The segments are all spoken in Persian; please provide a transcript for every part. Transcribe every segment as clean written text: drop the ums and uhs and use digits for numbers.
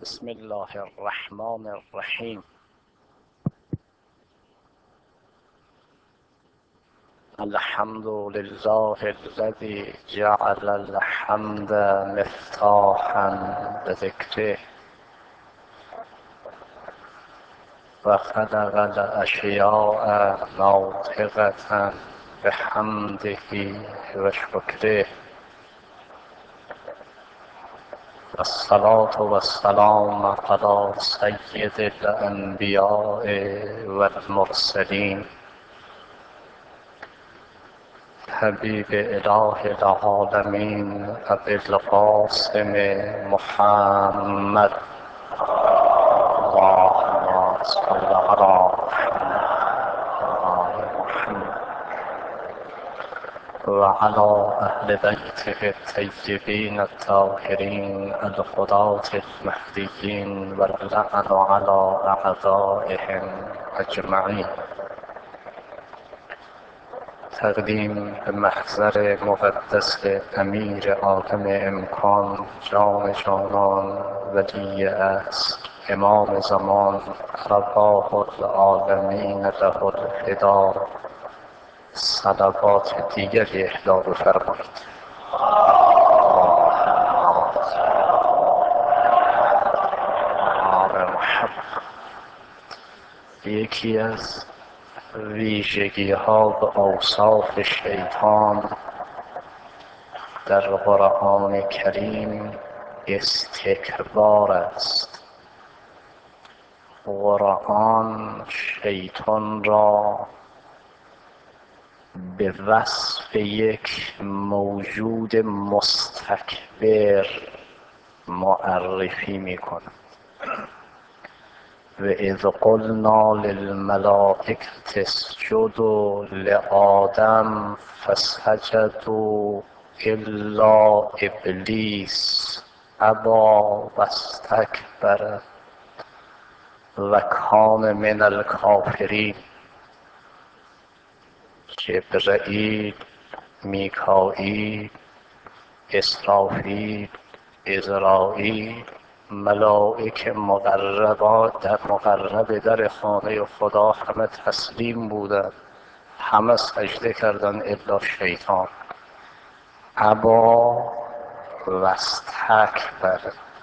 بسم الله الرحمن الرحیم. الحمد لله الذي جعل الحمد مفتاحا بذكره و خلق الاشیاء ناطقة بحمده و شکره. الصلاة والسلام على سید الانبیاء والمرسلین حبیب اله العالمین ابی القاسم محمد اللهم صل علی محمد وعلى أهل بيته الطيبين الطاهرين الهداة المهديين واللعن على أعدائهم أجمعين. تقدیم به محضر مقدس امیر عالم امکان، جان جانان، ولی عصر، امام زمان، ارواح العالمین له الفدا، صلوات دیگری اهدا بفرمایید. یکی از ویژگی ها و اوصاف شیطان در قرآن کریم استکبار است. قرآن شیطان را به وصف یک موجود مستکبر معرفی می کند. و اذ قلنا للملائکة اسجدوا لآدم فسجدوا الا ابلیس ابی واستکبر و کان من الکافرین. جبرئیل، میکائیل، اسرافیل، عزراییل، ملائک مقرب در خانه خدا همه تسلیم بودند، همه سجده کردند الا شیطان. ابا واستکبر.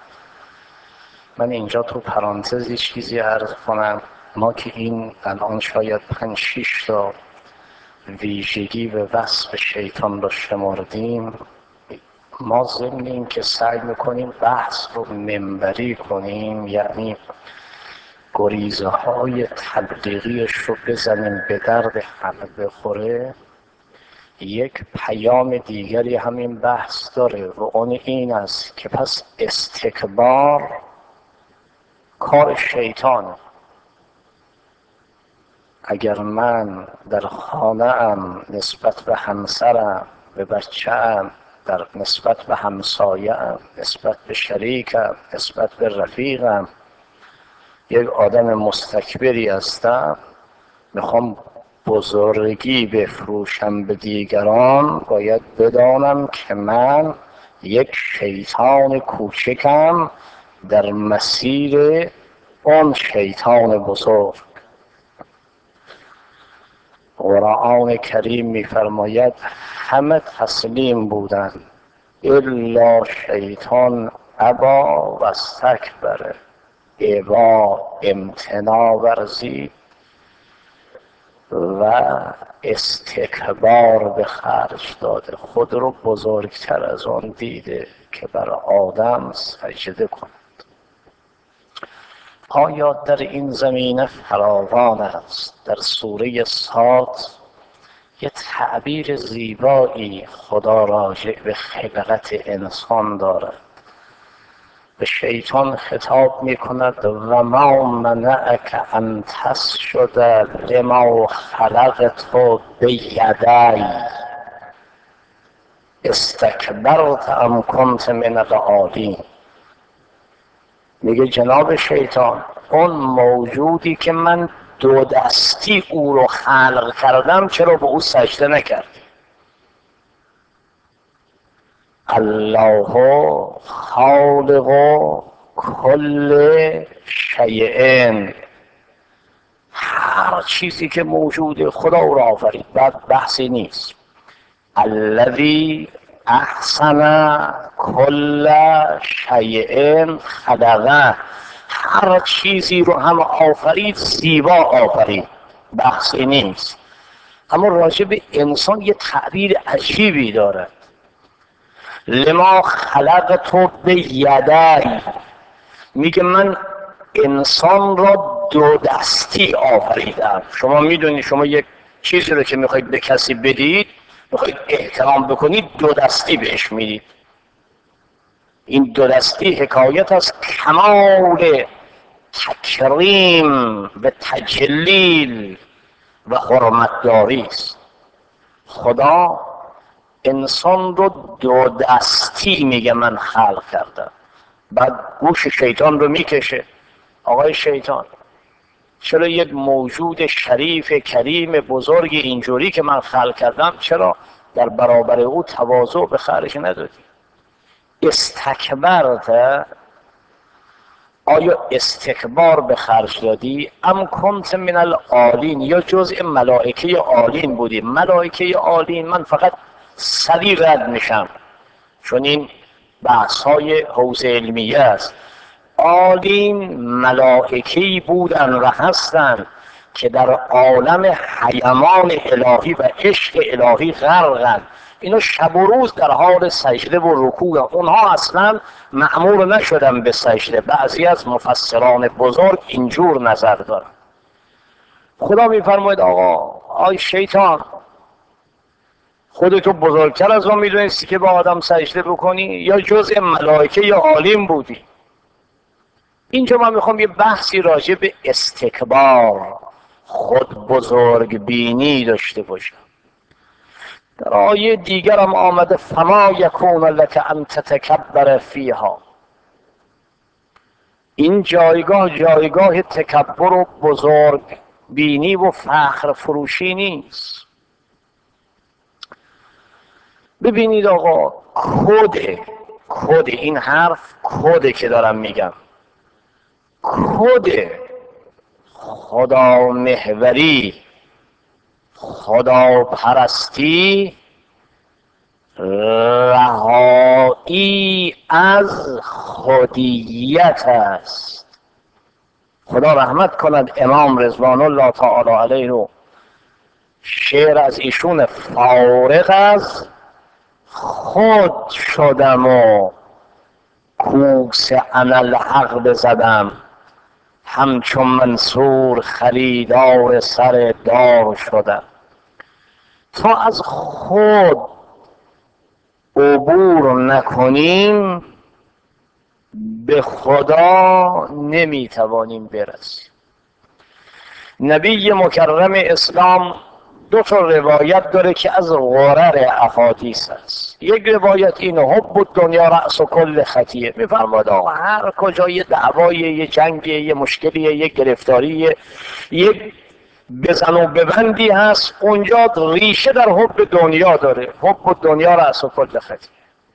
من اینجا تو پرانتزی چیزی عرض کنم. ما که این الان شاید 5-6 تا ویژگی و وصف شیطان رو شمردیم، ما ضمن این که سعی میکنیم بحث رو منبری کنیم، یعنی گریزه های تبلیغیش رو بزنیم به درد همه بخوره، یک پیام دیگری همین بحث داره و اون این است که پس استکبار کار شیطانه. اگر من در خانه ام نسبت به همسرم، به بچه‌ام، در نسبت به همسایه‌ام، نسبت به شریکم، نسبت به رفیقم یک آدم مستکبری هستم، میخوام بزرگی بفروشم به دیگران، باید بدانم که من یک شیطان کوچکم در مسیر اون شیطان بزرگ. قرآن کریم می‌فرماید همه تسلیم بودند الا شیطان ابا واستکبر. ابا امتناع ورزید و استکبار به خرج داده، خود رو بزرگتر از آن دیده که بر آدم سجده کند. آیات در این زمینه فراوان است. در سوره صاد یه تعبیر زیبایی خدا راجع به خلقت انسان دارد. به شیطان خطاب می کند و ما منعک ان تسجد لما خلقت بیدی استکبرت ام کنت من العالین. میگه جناب شیطان، اون موجودی که من دو دستی او رو خلق کردم چرا به او سجده نکردی؟ الله خالق کل شیء، هر چیزی که موجوده خدا او را آفرید، بعد بحثی نیست. الذی احسن کل شیء خلقه، هر چیزی رو هم آفرید، زیبا آفرید، بحثی نیست. اما راجع به انسان یه تعبیر عجیبی دارد. لما خلقت بیدی، میگه من انسان را دو دستی آفریدم. شما میدونید شما یک چیزی رو که میخواید به کسی بدید، میخواید احترام بکنید، دو دستی بهش میدید. این دو دستی حکایت از کمال تکریم و تجلیل و حرمتداری است. خدا انسان رو دو دستی میگه من خلق کردم. بعد گوش شیطان رو میکشه. آقای شیطان، چرا یک موجود شریف کریم بزرگ اینجوری که من خلق کردم، چرا در برابر او تواضع به خرج ندادی؟ استکبرت، آیا استکبار به خرج دادی؟ ام کنت من العالین، یا جزء ملائکه عالین بودی؟ ملائکه عالین، من فقط سری رد میشم چون این بحث های حوزه علمیه است. عالین ملائکه‌ای بودن و هستند که در عالم حیمان الهی و عشق الهی غرقند. اینا شب و روز در حال سجده و رکوع. اونها اصلا مأمور نشدن به سجده. بعضی از مفسران بزرگ اینجور نظر دارن. خدا میفرماید آقا، آی شیطان، خودتو بزرگتر از ما میدونستی که با آدم سجده بکنی، یا جزء ملائکه یا عالم بودی؟ اینجا من میخوام یه بحثی راجع به استکبار، خود بزرگ بینی داشته باشم. در آیه دیگر هم آمده فما یکون لک ان تتکبر فیها. این جایگاه جایگاه تکبر و بزرگ بینی و فخر فروشی نیست. ببینید آقا، کد این حرف، کده که دارم میگم، کد خدا محوری، خدا پرستی، رهایی از خودیت است. خدا رحمت کند امام رضوان الله تعالی علیه رو، شعر از ایشون فارغ از خود شدم و کوس انالحق بزدم، همچون منصور خریدار سر دار شدم. تا از خود عبور نکنیم به خدا نمیتوانیم برسیم. نبی مکرم اسلام دو تا روایت داره که از غرر احادیث است. یک روایت اینه حب دنیا رأس کل خطیه. میفرماد آقا هر کجا یه دعوای، یه جنگ، یه مشکلی، یه گرفتاری، یه بزن و ببندی هست، اونجا ریشه در حب دنیا داره. حب دنیا رأس کل خطیه.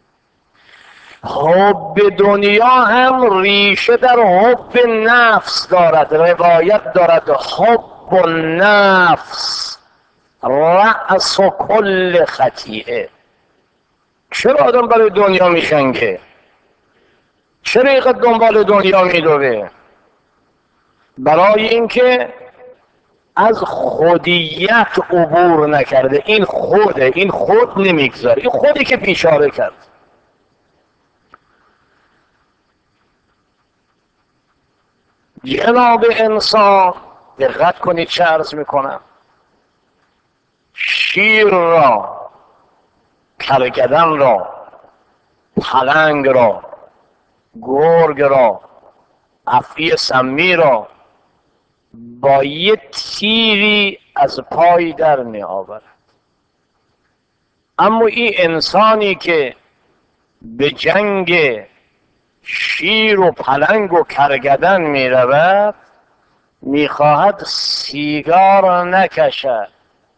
حب دنیا هم ریشه در حب نفس دارد. روایت دارد حب نفس رأس کل خطیئه. چرا آدم برای دنیا میشنگه؟ چرا اینقدر دنبال دنیا میدوه؟ برای اینکه از خودیت عبور نکرده. این خود نمیگذاره. این خودی که بیچاره کرد. جناب انسان، دقت کنید چه عرض میکنم. شیر را، کرگدن را، پلنگ را، گرگ را، افعی سمی را با یه تیری از پای در می آورد. اما این انسانی که به جنگ شیر و پلنگ و کرگدن می رود، می خواهد سیگار نکشد،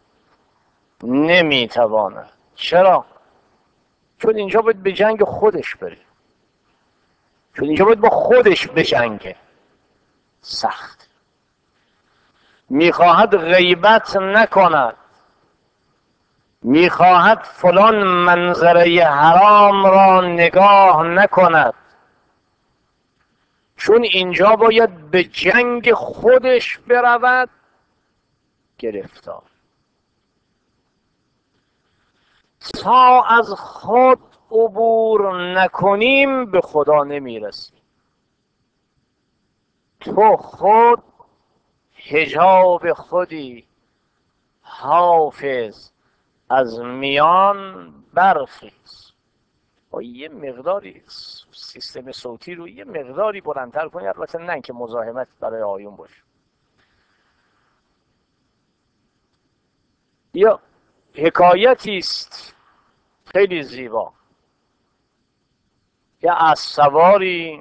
نمی تواند. چرا؟ چون اینجا باید به جنگ خودش بره. چون اینجا باید با خودش بجنگه. سخت. میخواهد غیبت نکند، میخواهد فلان منظره حرام را نگاه نکند، چون اینجا باید به جنگ خودش برود. گرفتار. تا از خود عبور نکنیم به خدا نمیرسیم. تو خود حجاب خودی، حافظ از میان برخیز. با یه مقداری سیستم صوتی رو یه مقداری بلندتر کنی، البته نه که مزاحمت برای آیون باشه. یا حکایتی است خیلی زیبا. یا اسب سواری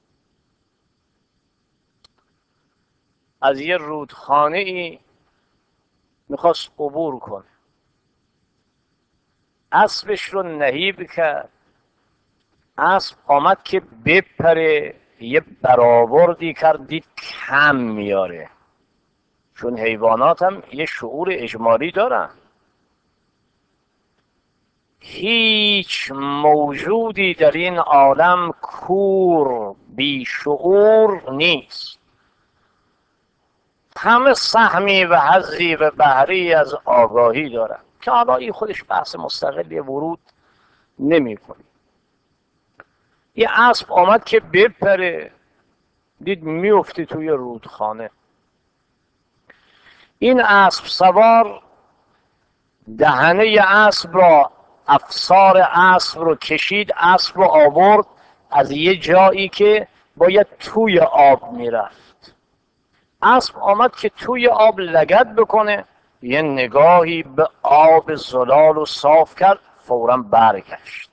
از یه رودخانه ای میخواست عبور کنه. اسبش رو نهیب کرد. اسب آمد که بپره، یه برآوردی کرد، دید کم میاره. چون حیوانات هم یه شعور اجمالی دارن. هیچ موجودی در این عالم کور بی شعور نیست. همه سهمی و حظی و بهری از آگاهی دارن که حالا این خودش بحث مستقلی ورود نمی کنی. یه اسب آمد که بپره، دید میفتی توی رودخانه. این اسب سوار دهنه اسب را، افسار اسب رو کشید، اسب رو آورد از یه جایی که باید توی آب میرفت. اسب آمد که توی آب لگد بکنه، یه نگاهی به آب زلال و صاف کرد، فوراً برگشت.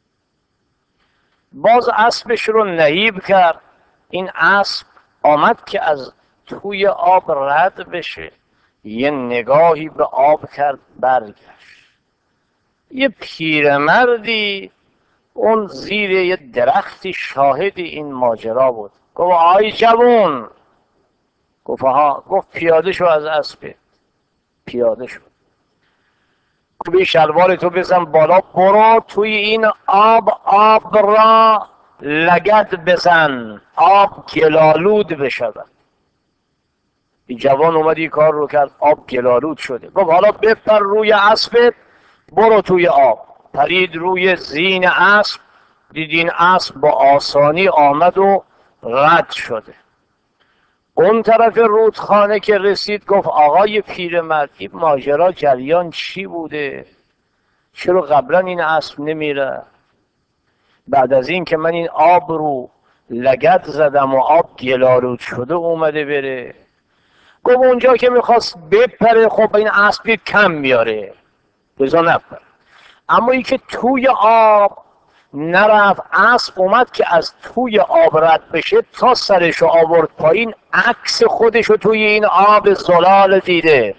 باز اسبش رو نهیب کرد. این اسب آمد که از توی آب رد بشه، یه نگاهی به آب کرد، برگشت. یه پیرمردی اون زیر یه درختی شاهد این ماجرا بود. گفت آی جوون. گفت ها. گفت پیاده شو از اسبت. پیاده شو. گفت شلوار تو بزن بالا، برو توی این آب را لگد بزن، آب گلالود بشود. این جوان اومد این کار رو کرد، آب گلالود شده. گفت حالا بپر روی اسبت، برو توی آب. پرید روی زین اسب، دید این اسب با آسانی آمد و رد شده. اون طرف رودخانه که رسید گفت آقای پیرمرد، این ماجرا جریان چی بوده؟ چرا قبلا این اسب نمیره؟ بعد از این که من این آب رو لگد زدم و آب گلالود شده اومده بره. گفت اونجا که میخواست بپره، خب این اسب کم میاره، بزا نپره. اما این که توی آب نرفت، اسب اومد که از توی آب رد بشه، تا سرشو آورد پایین، عکس خودشو توی این آب زلال دیده،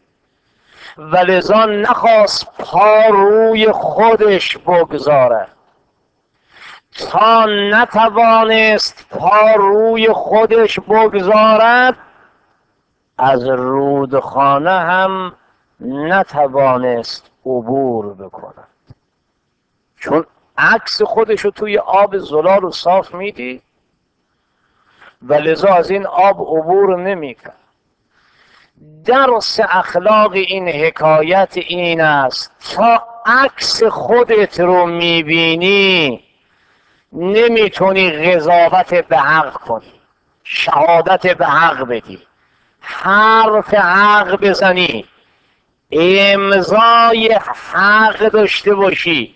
ولذا نخواست پا روی خودش بگذاره. تا نتوانست پا روی خودش بگذارد، از رودخانه هم نتوانست عبور بکند. چون عکس خودشو توی آب زلال و صاف میدی و لذا از این آب عبور نمیکرد. درس اخلاق این حکایت این است تا عکس خودت رو میبینی نمیتونی قضاوت به حق کنی، شهادت به حق بدی، حرف حق بزنی، امضای حق داشته باشی،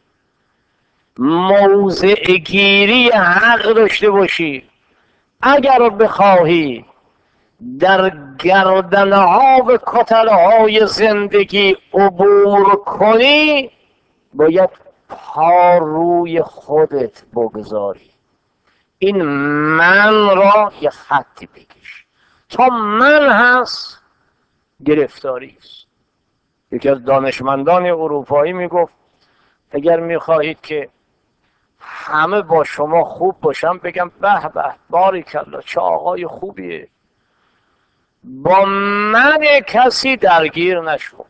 موضع گیری حق داشته باشی. اگر بخواهی در گردنها و کتلهای زندگی عبور کنی، باید پا روی خودت بگذاری. این من را یه خطی بکش. تا من هست گرفتاری است. یکی از دانشمندان اروپایی میگفت اگر میخواهید که همه با شما خوب باشم بگم به به باریکلا چه آقای خوبیه، با من کسی درگیر نشو،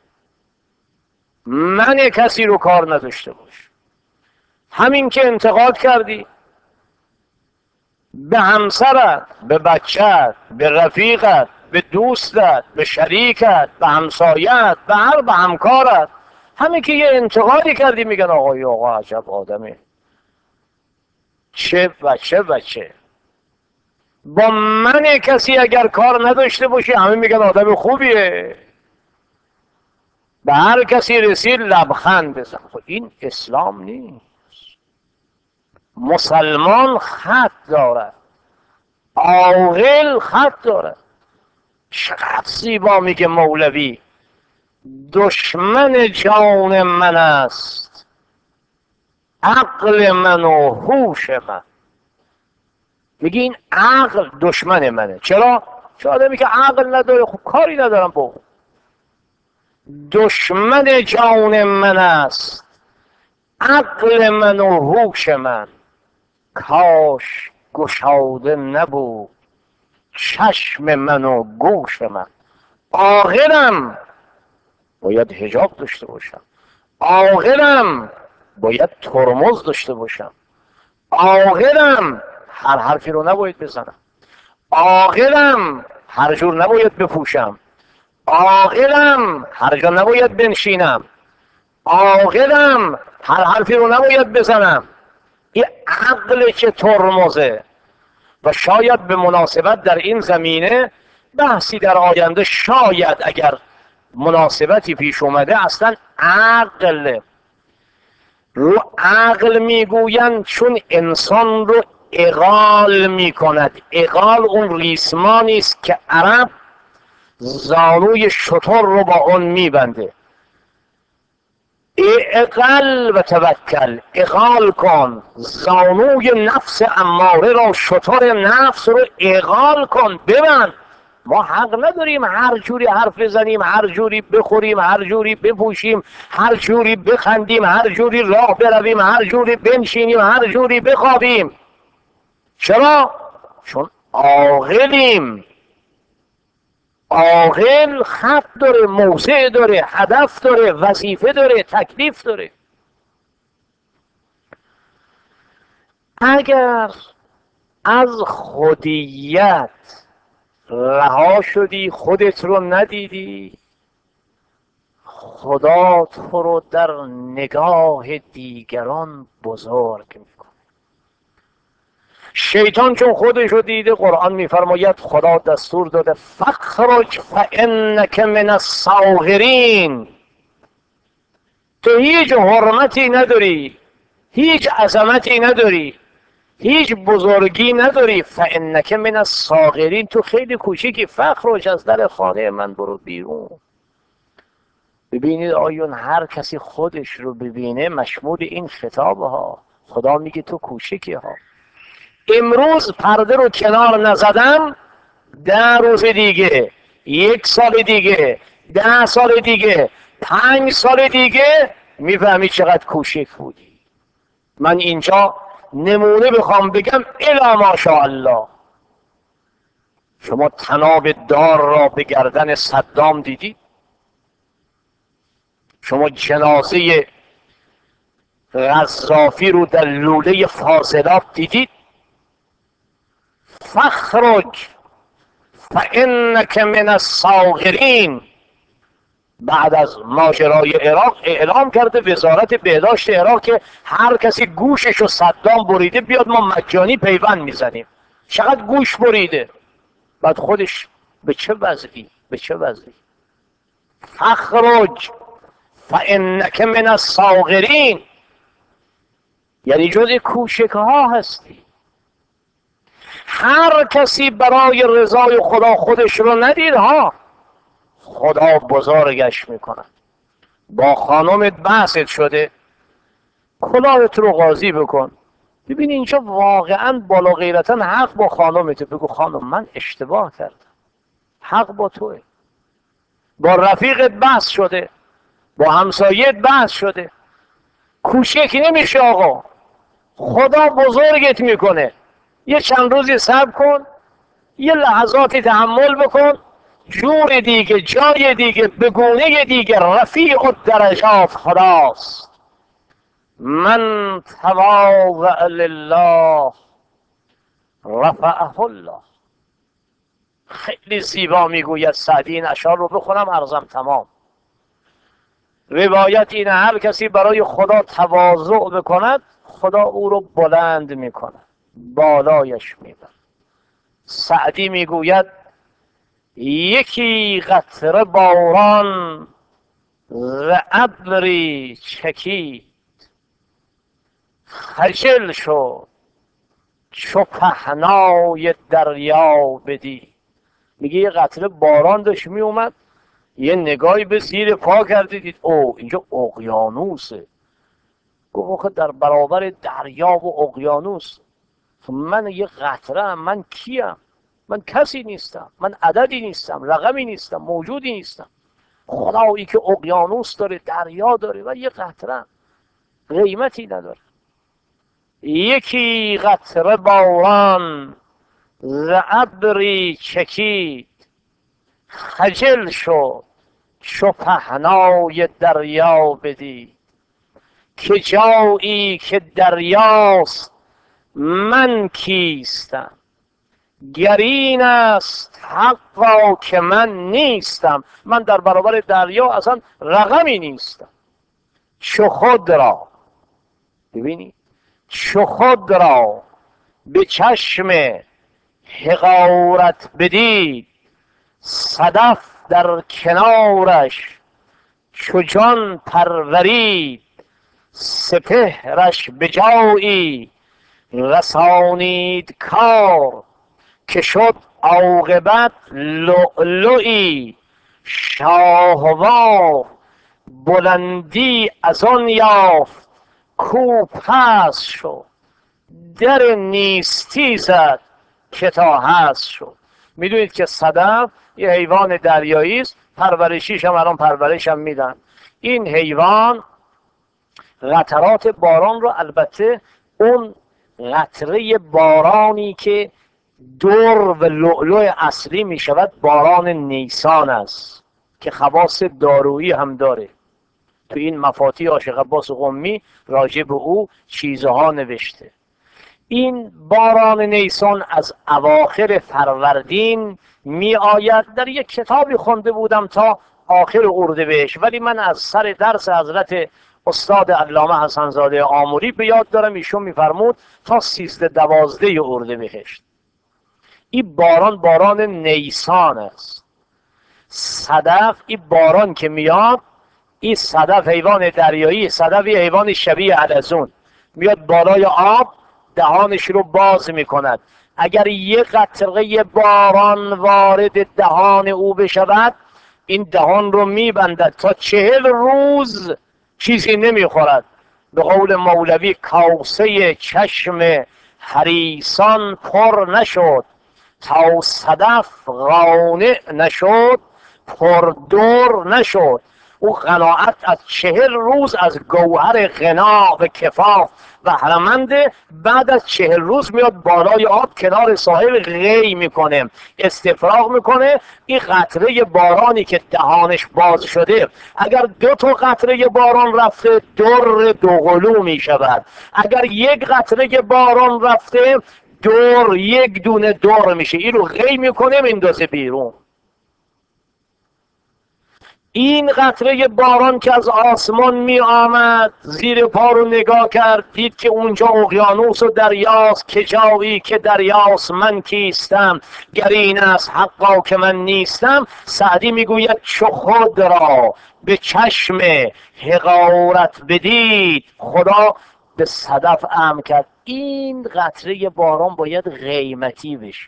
من کسی رو کار نداشته باش. همین که انتقاد کردی به همسرت، به بچت، به رفیقت، به دوستت، به شریکت، به همسایت، به همکارت، همین که یه انتقادی کردی میگن آقا عجب آدمی، چه بچه. با من کسی اگر کار نداشته باشی همه میگن آدم خوبیه، به هر کسی رسید لبخند بزن. خب این اسلام نیست. مسلمان خط دارد، عاقل خط دارد. چقدر زیبا میگه مولوی، دشمن جان من است عقل من و هوش من. میگه این عقل دشمن منه. چرا؟ چون آدمی که عقل نداره خب کاری ندارم با اون. دشمن جان من است عقل من و هوش من، کاش گشاده نبود چشم من و گوش من. عاقلم باید حجاب داشته باشم، عاقلم باید ترمز داشته باشم، عاقلم هر حرفی رو نباید بزنم، عاقلم هر جور نباید بپوشم، عاقلم هر جا نباید بنشینم، عاقلم هر حرفی رو نباید بزنم. این عقل که ترمزه. و شاید به مناسبت در این زمینه بحثی در آینده، شاید اگر مناسبتی پیش اومده، اصلا عقل رو عقل میگویند چون انسان رو اغال میکند. اغال اون ریسمانی است که عرب زانوی شتر رو با اون میبنده. اقل و توکل، اغال کن زانوی نفس اماره را، شتر نفس رو اغال کن، ببند. ما حق نداریم هر جوری حرف بزنیم، هر جوری بخوریم، هر جوری بپوشیم، هر جوری بخندیم، هر جوری راه برویم، هر جوری بنشینیم، هر جوری بخوابیم. چرا؟ چون عاقلیم. عاقل خط داره، موضع داره، هدف داره، وظیفه داره، تکلیف داره. اگر از خودیت رها شدی، خودت رو ندیدی، خدا تو رو در نگاه دیگران بزرگ میکنه. شیطان چون خودش رو دیده، قرآن میفرماید خدا دستور داده فخرج فانک من الصاغرین. تو هیچ حرمتی نداری، هیچ عظمتی نداری، هیچ بزرگی نداری. فانک من الصاغرین، تو خیلی کوچیکی. فخرج، از در خانه من برو بیرون. ببینید آیون، هر کسی خودش رو ببینه مشمول این خطاب ها. خدا میگه تو کوچیکی ها. امروز پرده رو کنار نزدم، 10 روز دیگه، 1 سال دیگه، 10 سال دیگه، 5 سال دیگه میفهمی چقدر کوچک بودی. من اینجا نمونه بخوام بگم، الا ماشاءالله، شما طناب دار را به گردن صدام دیدید؟ شما جنازه قذافی رو در لوله فاضلاب دیدید؟ فخرج فانک من الصاغرین. بعد از ماجرای عراق اعلام کرده وزارت بهداشت عراق که هر کسی گوشش رو صدام بریده بیاد، ما مجانی پیوند میزنیم. چقدر گوش بریده؟ بعد خودش به چه وضعی؟ به چه وضعی؟ فخرج فانک من الصاغرین، یعنی جز کوچک ها هستی. هر کسی برای رضای خدا خودش رو ندید ها، خدا بزرگش میکنه. با خانمت بحثت شده، کلاهت رو قاضی بکن. ببین اینجا واقعا بالا غیرتا حق با خانمته. بگو خانم من اشتباه کردم، حق با توه. با رفیقت بحث شده، با همسایت بحث شده، کوچک نمیشه آقا. خدا بزرگت میکنه. یه چند روزی صبر کن، یه لحظاتی تحمل بکن، جور دیگه، جای دیگه، بگونه دیگه. رفیع الدرجات خداست. من تواضع لله رفعه الله. خیلی زیبا میگوید سعدی. این اشعار رو بخونم عرضم تمام. روایت اینه هر کسی برای خدا تواضع بکند خدا او رو بلند میکند، بالایش میبرد. سعدی میگوید یکی قطره باران ز ابری چکید، خجل شد چو پهنای دریا بدید. میگه یه قطره باران داشت میومد، یه نگاهی به زیر پا کردید، دید او اینجا اقیانوسه. گفت آخه در برابر دریا و اقیانوس من یه قطره ام، من کیم؟ من کسی نیستم، من عددی نیستم، رقمی نیستم، موجودی نیستم. خدایی که اقیانوس داره، دریا داره و یه قطره قیمتی نداره. یکی قطره باران ز ابری چکید، خجل شد چو پهنای دریا بدید. که جایی که دریاست من کیستم، گر این است حقا که من نیستم. من در برابر دریا اصلا رقمی نیستم. چو خود را، ببینید، چو خود را به چشم حقارت بدید، صدف در کنارش چو جان پرورید. سپهرش به جایی رسانید کار، که شد عاقبت لؤلؤی شاهوار. بلندی از آن یافت کو پست شد، در نیستی زد که تا هست شد. میدونید که صدف یه حیوان دریایی است، پرورشیش هم الان پرورش هم میدن. این حیوان قطرات باران رو، البته اون قطره بارانی که در و لؤلؤ اصلی می شود باران نیسان است که خواص دارویی هم داره. تو این مفاتیح عاشق عباس قمی راجع به او چیزها نوشته. این باران نیسان از اواخر فروردین می آید. در یک کتابی خونده بودم تا آخر اردیبهشت، ولی من از سر درس حضرت استاد علامه حسنزاده آموری به یاد دارم ایشون میفرمود تا 13-12 اردیبهشت. این باران باران نیسان است. صدف این باران که میاد، این صدف حیوان دریایی، صدف یه حیوان شبیه حلزون، میاد بالای آب دهانش رو باز میکند. اگر یه قطره باران وارد دهان او بشود این دهان رو میبندد تا 40 روز چیزی نمیخورد. به قول مولوی کاسه چشم حریصان پر نشد، تا صدف قانع نشد پردر نشد. او قناعت از 40 روز از گوهر غنا و کفاف بهره‌منده. بعد از 40 روز میاد بالای آب کنار ساحل غی میکنه، استفراغ میکنه. این قطره بارانی که دهانش باز شده اگر 2 تا قطره باران رفته در دوقلو میشود. اگر یک قطره باران رفته دور 1 دونه دور میشه. این رو غی میکنه میندازه بیرون. این قطره باران که از آسمان می آمد زیر پا رو نگاه کرد، دید که اونجا اقیانوس و دریاست. که جایی که دریاست من کیستم، گر این است حقا که من نیستم. سعدی میگوید چو خود را به چشم حقارت بدید، خدا به صدف امر کرد این قطره باران باید قیمتی بشه.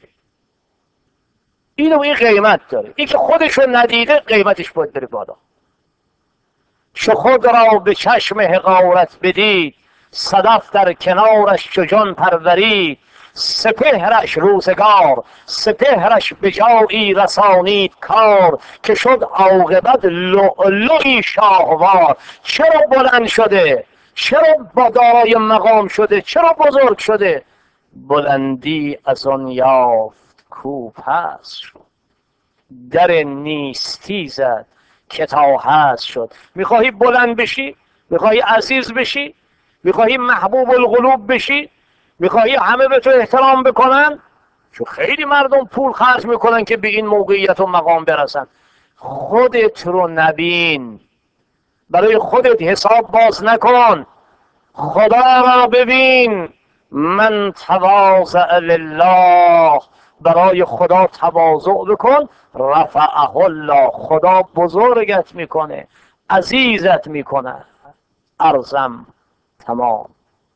این قیمت داره. این که خودشو ندیده قیمتش باید بره بالا. چو خود را به چشم حقارت بدید، صدف در کنارش چو جان پرورید. سپهرش روزگار، سپهرش به جایی رسانید کار، که شد عاقبت لؤلؤی شاهوار. چرا بلند شده؟ چرا با دارای مقام شده؟ چرا بزرگ شده؟ بلندی از آن یافت کو پست شد، در نیستی زد که تا هست شد. میخواهی بلند بشی؟ میخواهی عزیز بشی؟ میخواهی محبوب القلوب بشی؟ میخواهی همه به تو احترام بکنن؟ چون خیلی مردم پول خرج میکنن که به این موقعیت و مقام برسن. خودت رو نبین، برای خودت حساب باز نکن، خدا را ببین. من تواضع لله، برای خدا تواضع بکن، رفعه الله، خدا بزرگت میکنه، عزیزت میکنه. ارزم تمام.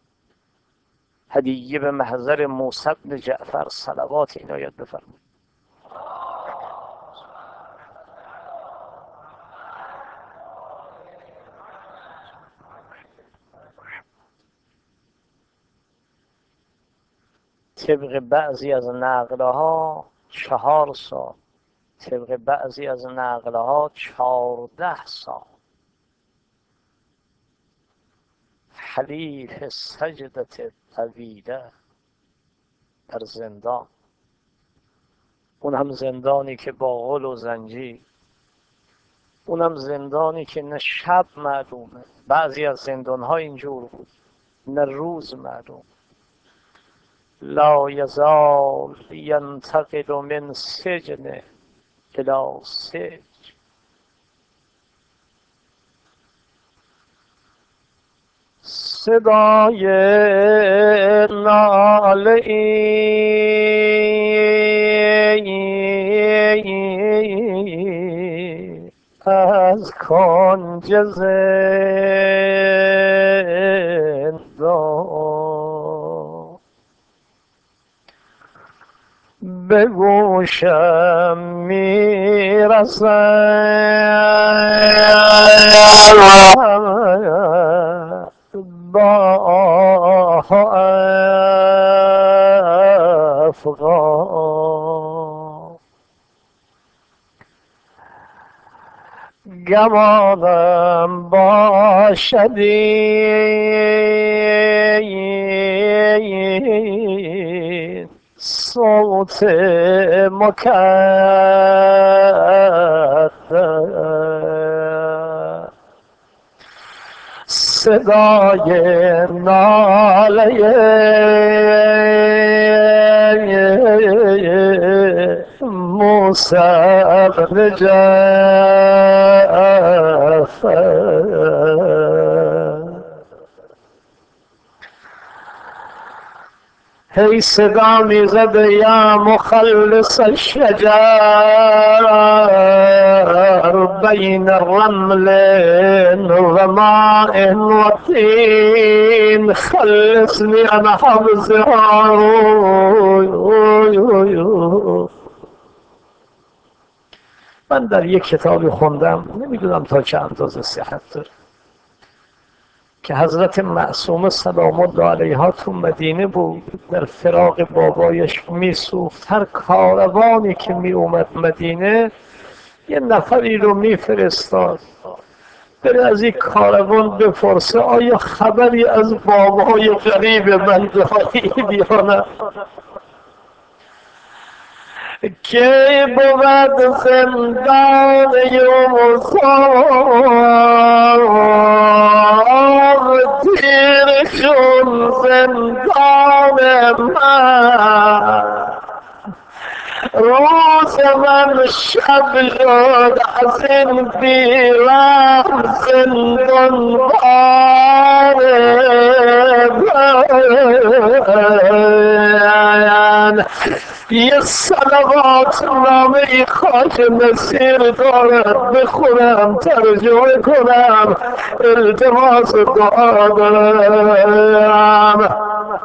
هدیه به محضر موسی بن جعفر صلوات عنایت بفرمایید. طبق بعضی از نقلها 4 سال، طبق بعضی از نقلها 14 سال حلیف سجدت طویله در زندان، اون هم زندانی که با غل و زنجیر، اون هم زندانی که نه شب معلومه، بعضی از زندانها اینجور بود، نه روز معلوم. لا یزال ینتقل من سجن الی سجن. صدای ناله ای از کنج زندان به گوشم میرسد با افغان. گمانم باشدی صوت مکدر، صدای ناله موسی بن جعفر. هی صدا میزده یا مخلص الشجر بین رمل و ماء و طین خلصنی عن حبسها. من در یک کتابی خوندم، نمیدونم تا چه اندازه صحت داره، که حضرت معصومه سلام الله علیها تو مدینه بود، در فراق بابایش میسوخت. هر کاروانی که می اومد مدینه یه نفری رو میفرستاد بره از این کاروان بپرسه آیا خبری از بابای غریب من دارید یا نه، که بود زندان یوسف تیر چون زندان من، روز من شب شد از این بیرم زندان بار من. یه صلوات نامه خاک مسیر دارد، بخونم ترجمه کنم، التماس دعا دارم.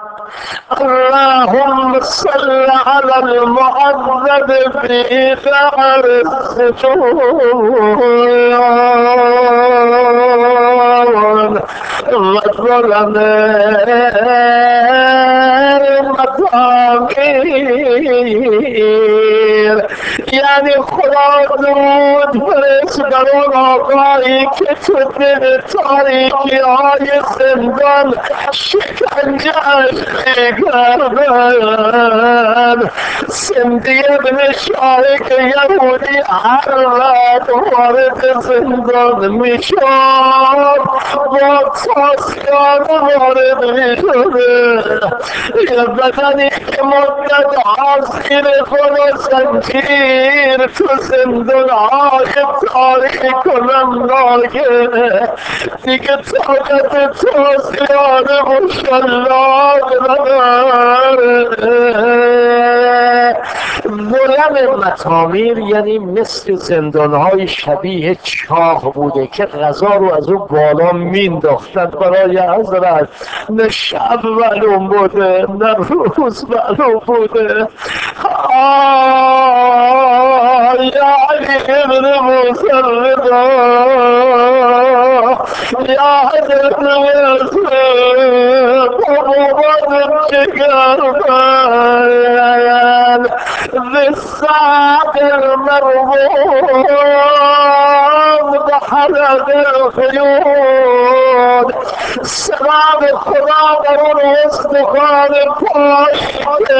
اللهم صل على المعذب في قعر السجون والظلم تعمیر. یعنی خدا درود فرست بر اون آقایی که تو دل تاریکی های زندان شکنجهش میکردن. سندی ابن شایک یهودی هر وقت وارد زندان میشد با تاسیان وارد میشده. یه بدنی که مدت ها زیر خود زنجیر تو زندان های تاریک و نمناکه دیگه طاقت تاسیان مشلاق نداره. ظلم مطامیر یعنی مثل زندانهای شبیه چاه بوده که غذا رو از اون بالا مینداختن برای حضرت. نه شب معلوم بوده نه روز معلوم بوده. یا علی ابن موسی الرضا، یا حضرت یوسف بابا جگر بند بالساق المربوط بحلق الخيول. سلام خدا بر اون استخوان پاشته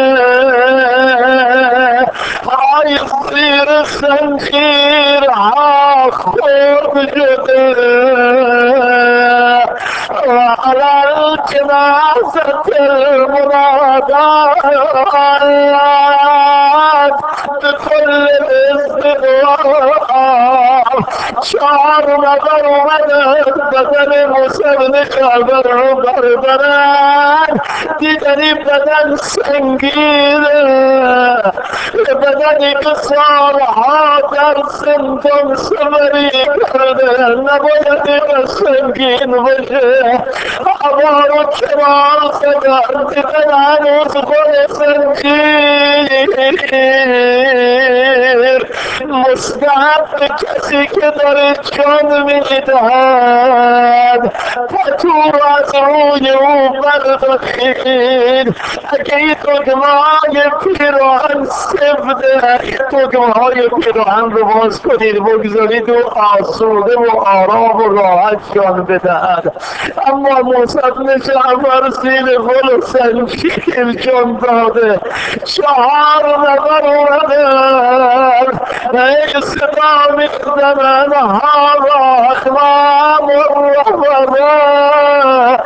های زیر زنجیر ها خورد شده و علی الجنازة المنادات بكل الاستغراب. 4 نفر اومدن بدن مسلم خبر رو بردارن. دیدن این بدن سنگینه، بدنی که سالها در زندان سفری کرده نباید این سنگین باشه. هوا رو کنار زدن دیدن هنوز خود زنجیر. مستحب کسی که داره جان میدهد پتو از روی او بردارید. اگه این دگمه های پیراهن سفته دگمه های پیراهن رو باز کنید بگذارید و آسوده و آرام و راحت جان بدهد. اما موسی بن جعفر زیر گل زنجیر جان داده. 4 نفر اومدن ای صدا میزدن هذا اخوان الرحمن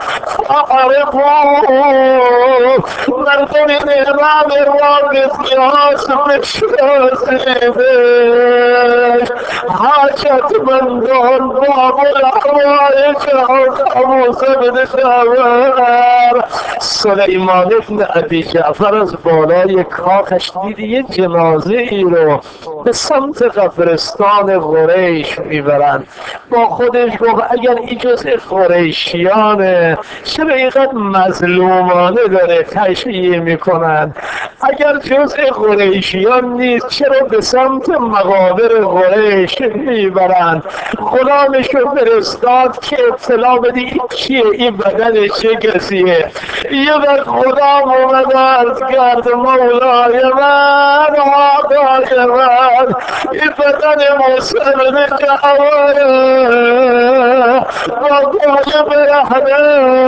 فاعرفوا. مردم امام واقفی بشناسیده. حاجت مندان باب الحوائج موسی بن جعفر. سلیمان ابن ابی جعفر از بالای کاخش دید یه جنازه ای رو به سمت قبرستان قریش میبرن. با خودش گفت اگر این جزء قریشیانه چرا اینقدر مظلومانه داره تشییع میکنن؟ اگر جزء قریشیان نیست چرا به سمت مقابر قریش میبرن؟ غلامش رو فرستاد که اطلاع بده این کیه، این بدن چه کسیه. یه وقت غلام اومد عرض کرد مولای من آقای من این بدن موسی بن جعفر با پای برهنه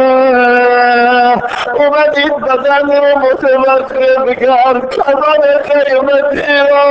اومد این بدن رو متوقف کرد. کمان قیمتی رو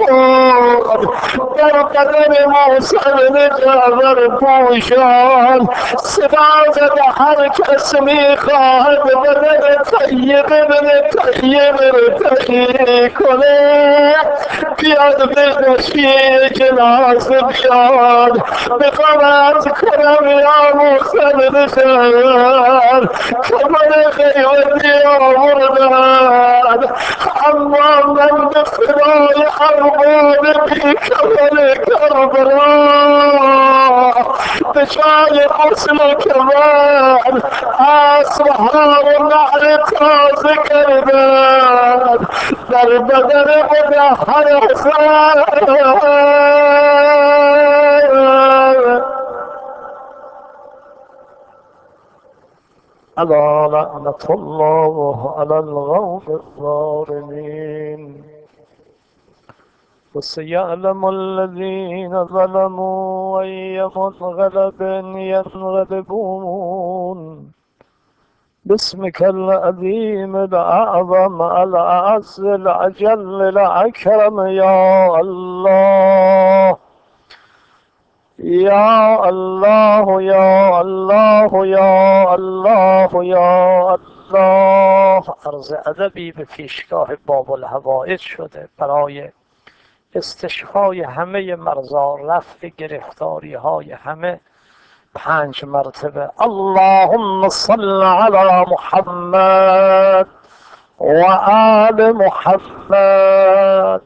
در بدن موسی بن جعفر پوشان. صدا زد هر کس میخواهد بدن طیب ابن طیب رو تحیی کنه بیاد بگشی جنازه بیاد. میخوام عرض کنم یا موسی بن جعفر کمان قیمتی آوردن، اما من به فدای ارباب بی کمان کربلا به جای غسل و کمان اسبها و نعل تازه کردن در بدن مدهر حسن. ألا لعنة الله على القوم الظالمين. وسيعلم الذين ظلموا أي منغلب ينغلبون. باسمك العظيم الأعظم الأعز الأجل الأكرم يا الله يا الله يا الله يا الله يا الله. عرض ادبی به پیشگاه باب الحوائج شده برای استشفای همه مرزا، رفع گرفتاری های همه 5 مرتبه. اللهم صل علی محمد و آل محمد.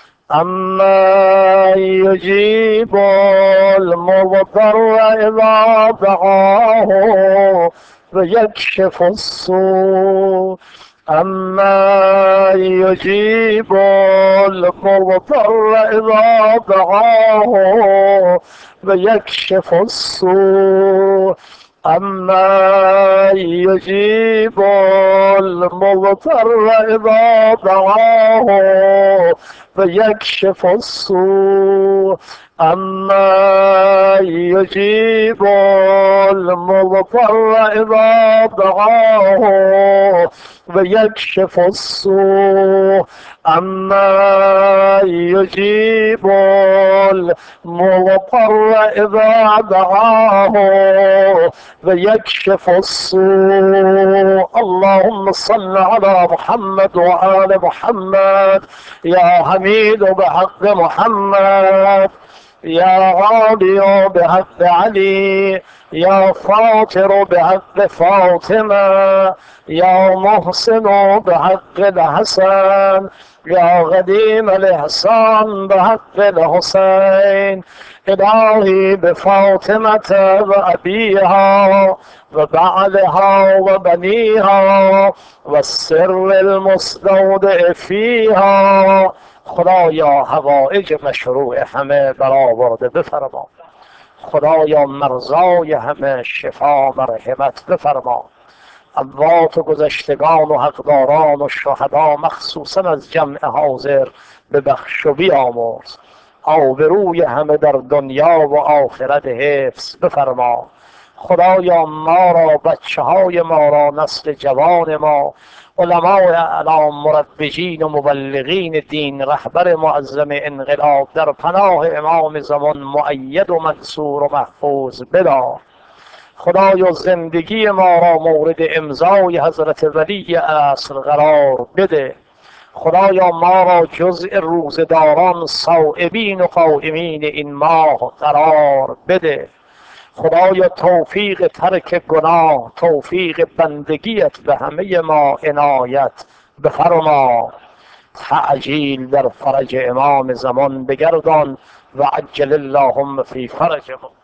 اما یجیب المضطر اذا دعاه و یکشف السوء. اما یجیب المضطر اذا دعاه و یکشف السوء. اما یجیب المضطر اذا دعاه و یکشف السوء. اما یجیب المضطر اذا دعاه و یکشف السوء. اما یجیب المضطر اذا دعاه و یکشف السوء. اللهم صل على محمد و آل محمد. یا حمید بحق محمد، یا غالي بحق علي، یا فاطر بحق فاطمة، یا محسن بحق الحسن، یا قدیم الإحسان بحق الحسين. إلهي بفاطمة وأبيها وبعلها وبنيها والسر المستودع فيها. خدایا حوائج مشروع همه برآورده بفرما. خدایا مرزای همه شفا مرحمت بفرما. اموات و گذشتگان و حقداران و شهدا مخصوصا از جمع حاضر به بخش و بیامرز. آبروی همه در دنیا و آخرت حفظ بفرما. خدایا ما را، بچه های ما را، نسل جوان ما، علماء اعلام، مربیین و مبلغین دین، رهبر معظم انقلاب در پناه امام زمان مؤید و منصور و محفوظ بدار. خدایا زندگی ما را مورد امضای حضرت ولی عصر قرار بده. خدایا ما را جزء روزداران، صائمین و قائمین این ماه قرار بده. خدایا توفیق ترک گناه، توفیق بندگیت به همه ما عنایت بفرما. تعجیل در فرج امام زمان بگردان و عجل اللهم فی فرجهم.